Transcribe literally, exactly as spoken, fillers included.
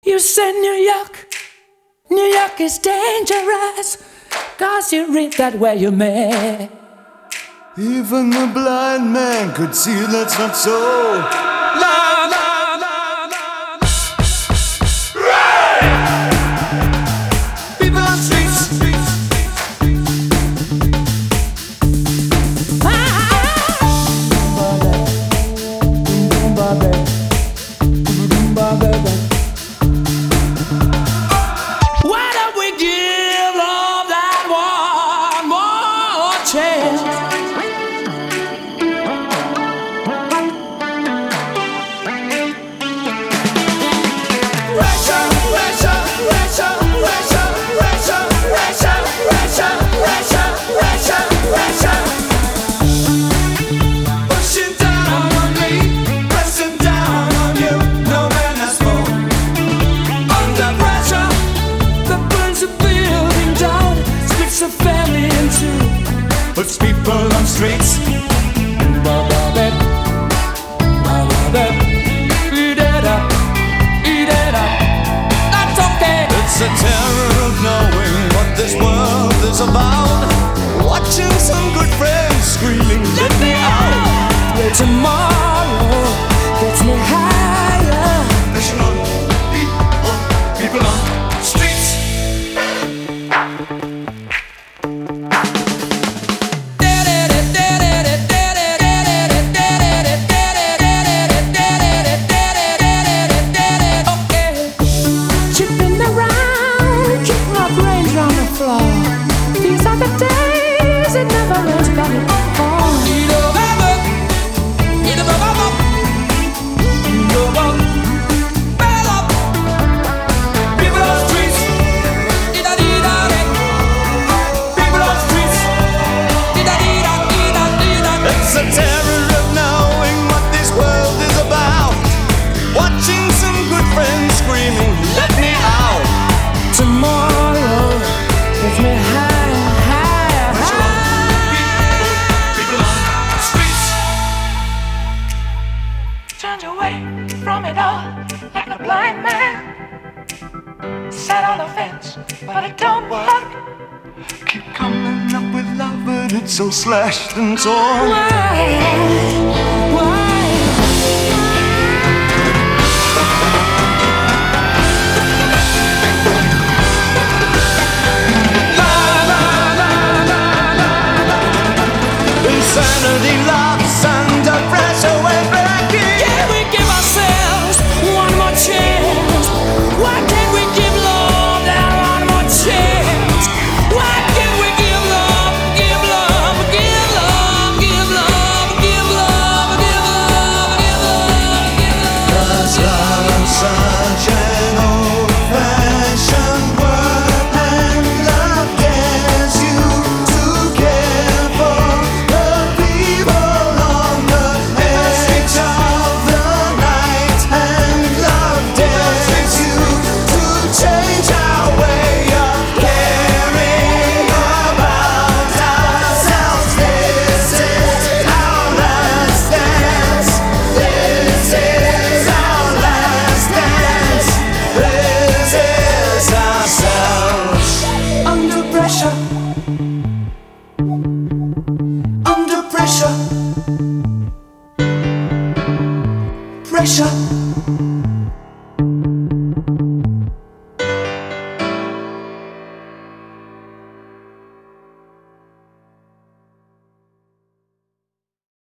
You say New York, New York is dangerous, 'cause you read that where you may. Even the blind man could see that's not so. La, la, la, la. Right! People on streets. Why don't we give love that one more chance? Puts people on streets. That's okay. It's a terror of knowing what this world is about. Watching some good friends screaming, let me out. Where tomorrow gets me higher. Listen on, people, people on streets. These are the days it never rains, got it on. Need a rubber, need a rubber, need a rubber. Bell up, people on streets. Need a need a people on streets. Need a need a need a need a. It's a terror of knowing what this world is about. Watching some good friends screaming, let me out. Tomorrow gets me high. Turned away from it all like a blind man. Sat on the fence, but it don't work. Keep coming up with love, but it's so slashed and torn. Why?